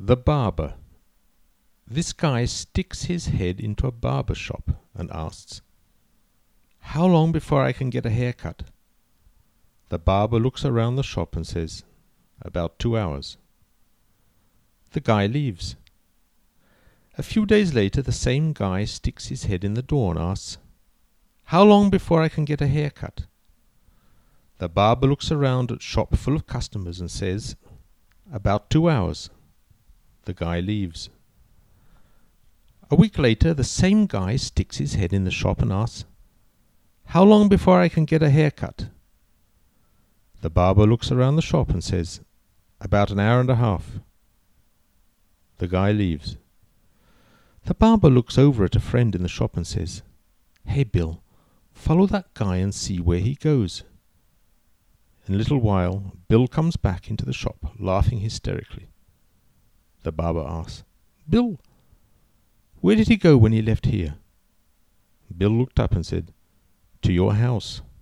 The barber. This guy sticks his head into a barber shop and asks, "How long before I can get a haircut?" The barber looks around the shop and says, "About 2 hours." The guy leaves. A few days later, the same guy sticks his head in the door and asks, "How long before I can get a haircut?" The barber looks around at shop full of customers and says, "About 2 hours." The guy leaves. A week later, the same guy sticks his head in the shop and asks, "How long before I can get a haircut?" The barber looks around the shop and says, "About an hour and a half." The guy leaves. The barber looks over at a friend in the shop and says, "Hey, Bill, follow that guy and see where he goes." In a little while, Bill comes back into the shop, laughing hysterically. The barber asks, "Bill, where did he go when he left here?" Bill looked up and said, "To your house."